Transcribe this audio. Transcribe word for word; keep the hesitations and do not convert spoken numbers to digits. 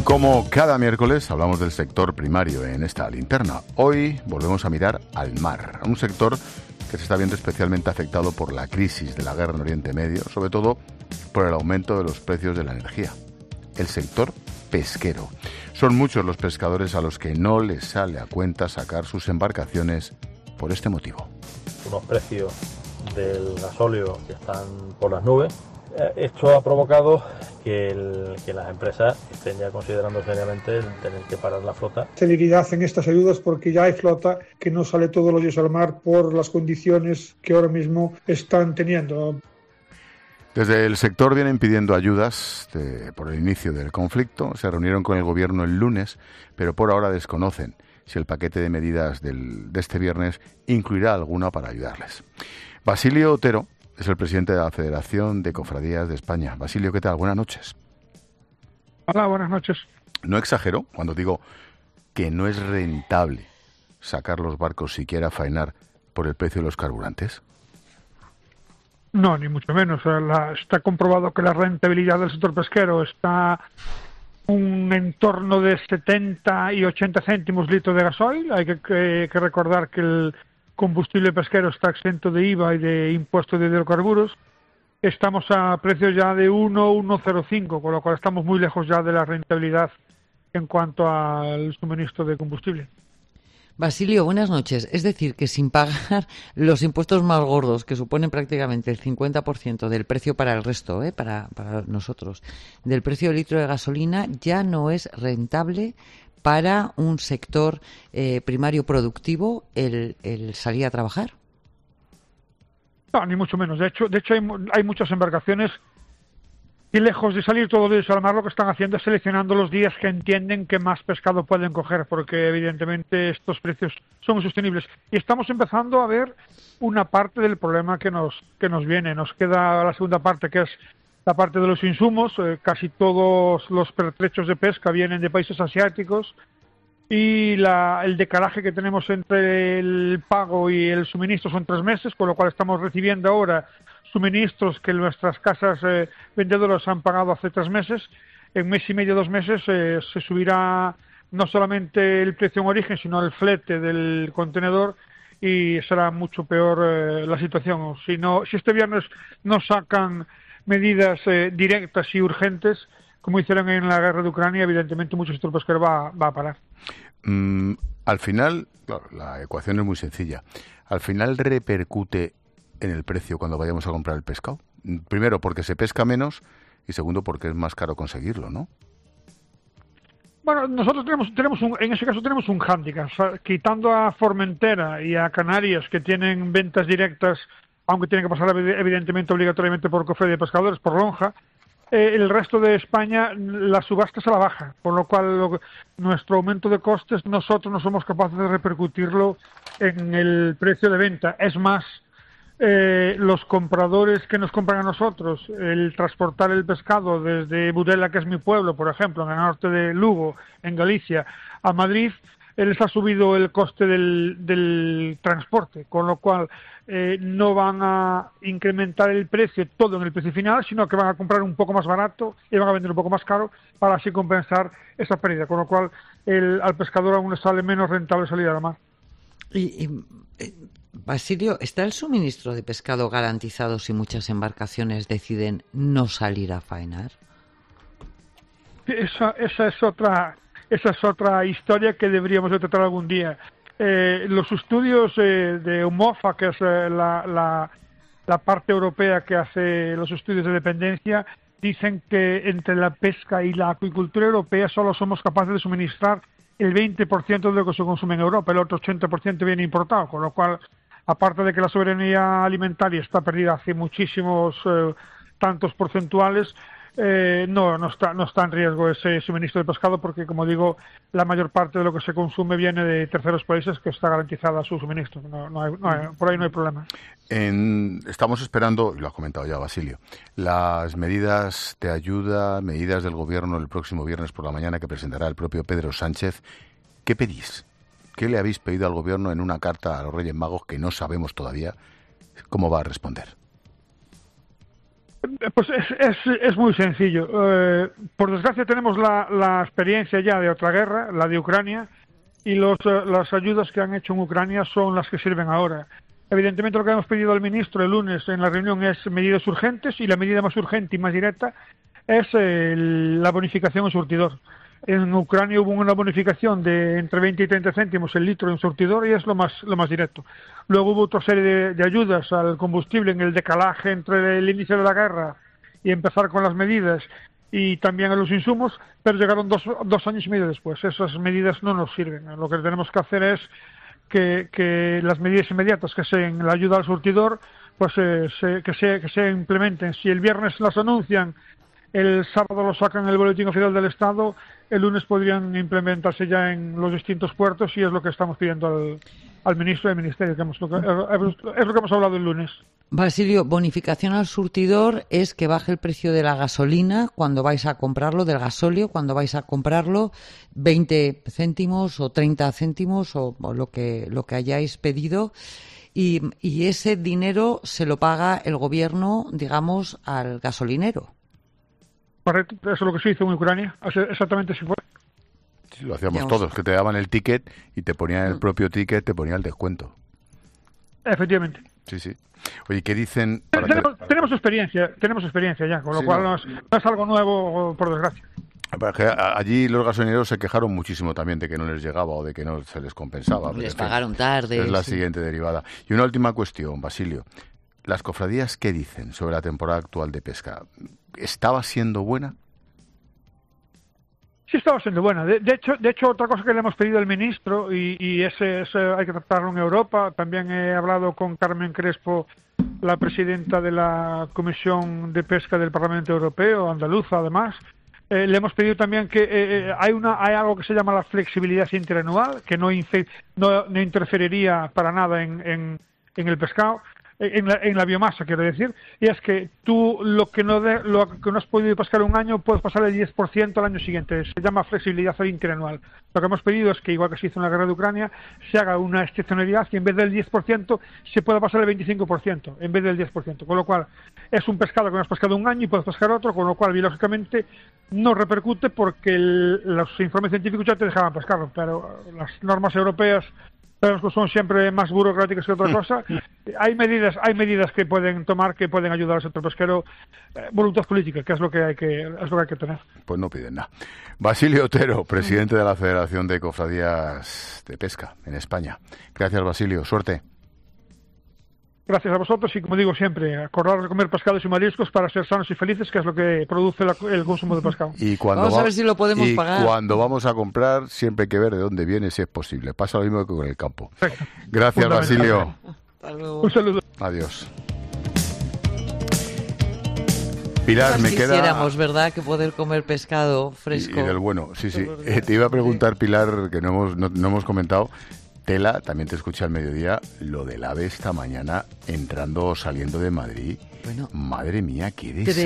Como cada miércoles hablamos del sector primario en esta linterna. Hoy volvemos a mirar al mar, un sector que se está viendo especialmente afectado por la crisis de la guerra en Oriente Medio, sobre todo por el aumento de los precios de la energía. El sector pesquero. Son muchos los pescadores a los que no les sale a cuenta sacar sus embarcaciones por este motivo. Unos precios del gasóleo que están por las nubes. Esto ha provocado que, el, que las empresas estén ya considerando seriamente el tener que parar la flota. Celeridad en estas ayudas porque ya hay flota que no sale todos los días al mar por las condiciones que ahora mismo están teniendo. Desde el sector vienen pidiendo ayudas de, por el inicio del conflicto. Se reunieron con el gobierno el lunes, pero por ahora desconocen si el paquete de medidas del, de este viernes incluirá alguna para ayudarles. Basilio Otero es el presidente de la Federación de Cofradías de España. Basilio, ¿qué tal? Buenas noches. Hola, buenas noches. No exagero cuando digo que no es rentable sacar los barcos siquiera a faenar por el precio de los carburantes. No, ni mucho menos. La, está comprobado que la rentabilidad del sector pesquero está un entorno de setenta y ochenta céntimos litro de gasoil. Hay que, que, que recordar que el combustible pesquero está exento de I V A y de impuestos de hidrocarburos. Estamos a precios ya de uno, uno coma cero cinco, con lo cual estamos muy lejos ya de la rentabilidad en cuanto al suministro de combustible. Basilio, buenas noches. Es decir, que sin pagar los impuestos más gordos, que suponen prácticamente el cincuenta por ciento del precio para el resto, ¿eh? para, para nosotros, del precio del litro de gasolina, ya no es rentable para un sector eh, primario productivo el, el salir a trabajar. No, ni mucho menos. De hecho, de hecho hay, hay muchas embarcaciones y lejos de salir todos los días al mar, lo que están haciendo es seleccionando los días que entienden que más pescado pueden coger, porque evidentemente estos precios son insostenibles. Y estamos empezando a ver una parte del problema que nos que nos viene. Nos queda la segunda parte, que es la parte de los insumos. Eh, casi todos los pertrechos de pesca vienen de países asiáticos y la, el decalaje que tenemos entre el pago y el suministro son tres meses, con lo cual estamos recibiendo ahora suministros que nuestras casas eh, vendedoras han pagado hace tres meses. En mes y medio, dos meses, eh, se subirá no solamente el precio en origen, sino el flete del contenedor y será mucho peor eh, la situación. Si, no, si este viernes no sacan medidas eh, directas y urgentes, como hicieron en la guerra de Ucrania, evidentemente mucho sector pesquero va, va a parar. Mm, al final, claro, la ecuación es muy sencilla. Al final repercute en el precio cuando vayamos a comprar el pescado. Primero, porque se pesca menos y segundo, porque es más caro conseguirlo, ¿no? Bueno, nosotros tenemos, tenemos un, en ese caso tenemos un hándicap. Quitando a Formentera y a Canarias, que tienen ventas directas, aunque tienen que pasar evidentemente obligatoriamente por cofradía de pescadores, por lonja, eh, el resto de España la subasta se la baja, por lo cual lo, nuestro aumento de costes nosotros no somos capaces de repercutirlo en el precio de venta. Es más, eh, los compradores que nos compran a nosotros, el transportar el pescado desde Budela, que es mi pueblo, por ejemplo, en el norte de Lugo, en Galicia, a Madrid, les ha subido el coste del, del transporte, con lo cual eh, no van a incrementar el precio todo en el precio final, sino que van a comprar un poco más barato y van a vender un poco más caro para así compensar esa pérdida, con lo cual el, al pescador aún le sale menos rentable salir a la mar. Y, y eh, Basilio, ¿está el suministro de pescado garantizado si muchas embarcaciones deciden no salir a faenar? Esa, esa es otra... Esa es otra historia que deberíamos de tratar algún día. Eh, los estudios eh, de UMOFA, que es eh, la, la, la parte europea que hace los estudios de dependencia, dicen que entre la pesca y la acuicultura europea solo somos capaces de suministrar el veinte por ciento de lo que se consume en Europa, el otro ochenta por ciento viene importado, con lo cual, aparte de que la soberanía alimentaria está perdida hace muchísimos eh, tantos porcentuales, Eh, no, no está, no está en riesgo ese suministro de pescado porque, como digo, la mayor parte de lo que se consume viene de terceros países que está garantizada su suministro. No, no hay, no hay, por ahí no hay problema. En, estamos esperando, y lo ha comentado ya Basilio, las medidas de ayuda, medidas del Gobierno el próximo viernes por la mañana que presentará el propio Pedro Sánchez. ¿Qué pedís? ¿Qué le habéis pedido al Gobierno en una carta a los Reyes Magos que no sabemos todavía cómo va a responder? Pues es, es, es muy sencillo. Eh, por desgracia tenemos la, la experiencia ya de otra guerra, la de Ucrania, y los, uh, las ayudas que han hecho en Ucrania son las que sirven ahora. Evidentemente lo que hemos pedido al ministro el lunes en la reunión es medidas urgentes, y la medida más urgente y más directa es eh, la bonificación al surtidor. En Ucrania hubo una bonificación de entre veinte y treinta céntimos el litro en un surtidor, y es lo más lo más directo. Luego hubo otra serie de, de ayudas al combustible en el decalaje entre el inicio de la guerra y empezar con las medidas, y también a los insumos, pero llegaron dos, dos años y medio después. Esas medidas no nos sirven. Lo que tenemos que hacer es que, que las medidas inmediatas, que sean la ayuda al surtidor, pues eh, se, que, se, que se implementen. Si el viernes las anuncian, el sábado lo sacan en el Boletín Oficial del Estado, el lunes podrían implementarse ya en los distintos puertos, y es lo que estamos pidiendo al, al ministro y al ministerio, que hemos, es lo que hemos hablado el lunes. Basilio, bonificación al surtidor es que baje el precio de la gasolina cuando vais a comprarlo, del gasóleo cuando vais a comprarlo, veinte céntimos o treinta céntimos o, o lo que lo que hayáis pedido, y, y ese dinero se lo paga el gobierno, digamos, al gasolinero. Correcto, eso es lo que se hizo en Ucrania, exactamente así fue. Sí, lo hacíamos todos, que te daban el ticket y te ponían el propio ticket, te ponían el descuento. Efectivamente. Sí, sí. Oye, ¿qué dicen? Para tenemos, que... tenemos experiencia, tenemos experiencia ya, con lo sí, cual no. no, es, no es algo nuevo, por desgracia. Allí los gasolineros se quejaron muchísimo también de que no les llegaba o de que no se les compensaba. Les pagaron tarde. Es la sí. siguiente derivada. Y una última cuestión, Basilio. ¿Las cofradías qué dicen sobre la temporada actual de pesca? ¿Estaba siendo buena? Sí, estaba siendo buena. De, de hecho, de hecho, otra cosa que le hemos pedido al ministro, y, y ese, ese hay que tratarlo en Europa. También he hablado con Carmen Crespo, la presidenta de la Comisión de Pesca del Parlamento Europeo, andaluza además. Eh, le hemos pedido también que eh, hay una hay algo que se llama la flexibilidad interanual, que no, infe, no, no interferiría para nada en, en, en el pescado. En la, en la biomasa, quiero decir, y es que tú lo que no de, lo que no has podido pescar un año, puedes pasar el diez por ciento al año siguiente. Se llama flexibilidad interanual. Lo que hemos pedido es que, igual que se hizo en la guerra de Ucrania, se haga una excepcionalidad y en vez del diez por ciento se pueda pasar el veinticinco por ciento, en vez del diez por ciento. Con lo cual, es un pescado que no has pescado un año y puedes pescar otro, con lo cual, biológicamente, no repercute porque el, los informes científicos ya te dejaban pescarlo, pero las normas europeas, pero que son siempre más burocráticas que otra cosa. Hay medidas, hay medidas que pueden tomar, que pueden ayudar al sector pesquero. Eh, voluntad política, que es lo que hay que, es lo que hay que tener. Pues no piden nada. Basilio Otero, presidente de la Federación de Cofradías de Pesca en España. Gracias, Basilio. Suerte. Gracias a vosotros y, como digo siempre, acordar de comer pescados y mariscos para ser sanos y felices, que es lo que produce la, el consumo de pescado. Y cuando vamos va, a ver si lo podemos y pagar. cuando vamos a comprar, siempre hay que ver de dónde viene, si es posible. Pasa lo mismo que con el campo. Perfecto. Gracias, Basilio. Hasta luego. Un saludo. Adiós. Pilar, Más me queda... quisiéramos, ¿verdad?, que poder comer pescado fresco. Y, y del bueno, sí, sí. Eh, te iba a preguntar, Pilar, que no hemos, no, no hemos comentado... Tela, también te escuché al mediodía, lo del AVE esta mañana entrando o saliendo de Madrid. Bueno, madre mía, qué desastre.